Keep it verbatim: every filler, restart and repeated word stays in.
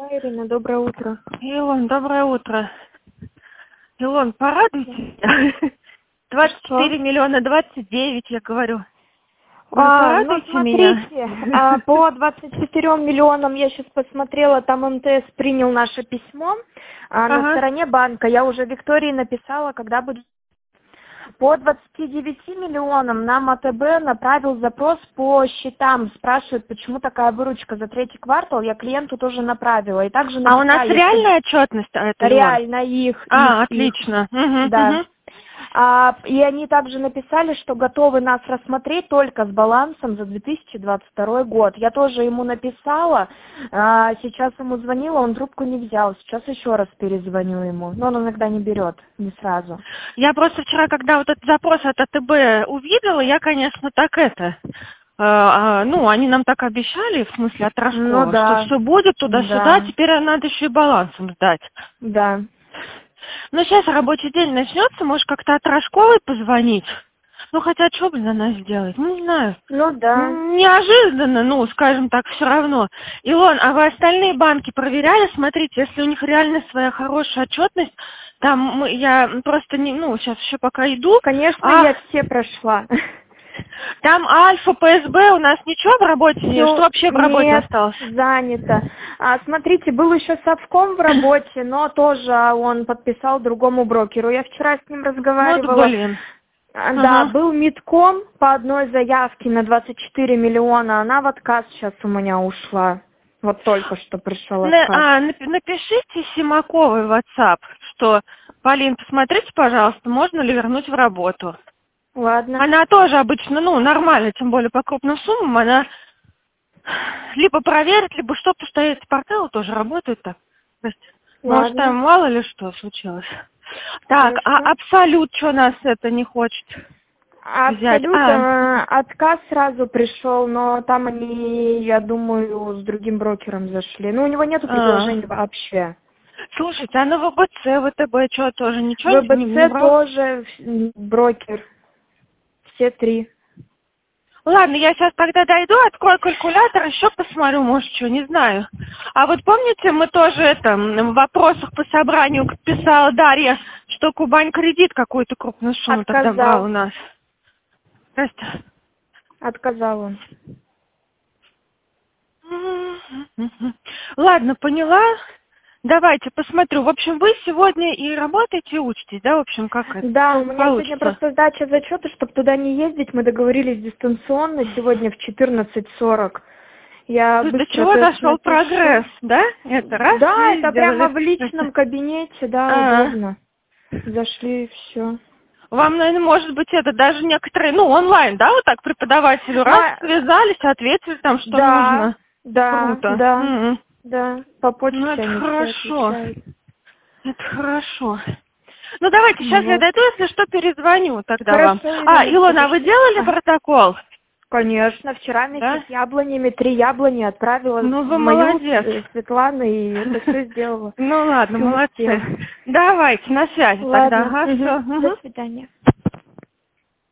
Ирина, доброе утро. Илон, доброе утро. Илон, порадуйте меня. двадцать четыре миллиона двадцать девять, я говорю. Вы А, порадуйте ну, меня. смотрите, а, по двадцати четырем миллионам я сейчас посмотрела, там МТС принял наше письмо. А, Ага. на стороне банка я уже Виктории написала, когда будет. По двадцати девяти миллионам нам АТБ направил запрос по счетам. Спрашивают, почему такая выручка за третий квартал. Я клиенту тоже направила. И также А у нас написала, реальная отчетность? А, это реально их. А, их, отлично. их. Угу, Да. угу. А, и они также написали, что готовы нас рассмотреть только с балансом за две тысячи двадцать второй год. Я тоже ему написала, а, сейчас ему звонила, он трубку не взял. Сейчас еще раз перезвоню ему. Но он иногда не берет, не сразу. Я просто вчера, когда вот этот запрос от АТБ увидела, я, конечно, так это... А, ну, они нам так обещали, в смысле от Рожкова, Ну, да. что все будет туда-сюда, Да. теперь надо еще и балансом сдать. Да. Ну, сейчас рабочий день начнется, может, как-то от Рожковой позвонить? Ну, хотя, что, блин, она сделает? Ну, не знаю. Ну да. Неожиданно, ну, скажем так, все равно. Илон, а вы остальные банки проверяли? Смотрите, если у них реально своя хорошая отчетность, там мы, я просто не, ну, сейчас еще пока иду. Конечно, а... я все прошла. Там Альфа, ПСБ, у нас ничего в работе нет? Что вообще в работе Нет, осталось? занято. А, смотрите, был еще совком в работе, но тоже он подписал другому брокеру. Я вчера с ним разговаривала. Вот блин. А, Да, Ага. был Мидком по одной заявке на двадцать четыре миллиона, она в отказ сейчас у меня ушла. Вот только что пришел На- отказ. а, нап- напишите Симаковой в WhatsApp, что, Полин, посмотрите, пожалуйста, можно ли вернуть в работу. Ладно. Она тоже обычно, ну, нормально, тем более по крупным суммам, она либо проверит, либо что, потому что эти порталы тоже работают так. То есть, может, Ладно. там мало ли что случилось. Так, Хорошо. а Абсолют что нас это не хочет взять? Абсолютно А, отказ сразу пришел, но там они, я думаю, с другим брокером зашли. Ну, у него нету а. предложений вообще. Слушайте, а на ВБЦ, ВТБ что, тоже ничего не, не ВБЦ брал? тоже м, брокер. Все три. Ладно, я сейчас тогда дойду, открою калькулятор, еще посмотрю, может, что, не знаю. А вот помните, мы тоже это, в вопросах по собранию писала Дарья, что Кубань кредит какую-то крупную сумму тогда брал у нас. То есть... Отказал он. Ладно, поняла. Давайте посмотрю. В общем, вы сегодня и работаете, и учитесь, да, в общем, как это Да, у меня получится? сегодня просто сдача зачета, чтобы туда не ездить. Мы договорились дистанционно сегодня в четырнадцать сорок. Я До быстро чего тест дошел напишу. прогресс, да? Это раз Да, и это сделали. прямо в личном кабинете, да, А. удобно. Зашли, все. Вам, наверное, может быть, это даже некоторые, ну, онлайн, да, вот так преподаватели раз А, связались, ответили там, что да, нужно. да, Круто. да, М-м. да. По почте Ну, это они все хорошо. отвечают. Это хорошо. Ну, давайте, сейчас я Вот. дойду, если что, перезвоню тогда вам. Хорошо, А, Ирина, Илона, а вы спасибо. делали А, протокол? Конечно, вчера вместе Да? с яблонями, три яблони отправила Ну, в вы мою молодец. э, Светлану, и это все сделала. Ну, ладно, Всё успела. молодцы. Давайте, на связи тогда. Ладно, Ага, мгм. все. До свидания.